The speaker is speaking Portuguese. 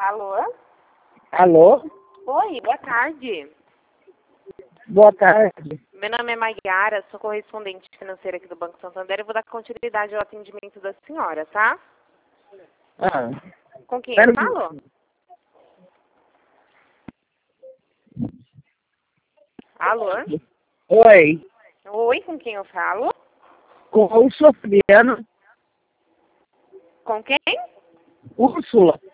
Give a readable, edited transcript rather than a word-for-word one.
Alô? Alô? Oi, boa tarde. Boa tarde. Meu nome é Maiara, sou correspondente financeira aqui do Banco Santander e vou dar continuidade ao atendimento da senhora, tá? Ah, Com quem espera eu um falo? minutinho. Alô? Oi, Oi, com quem eu falo? com o Sofriano, Com quem? Úrsula.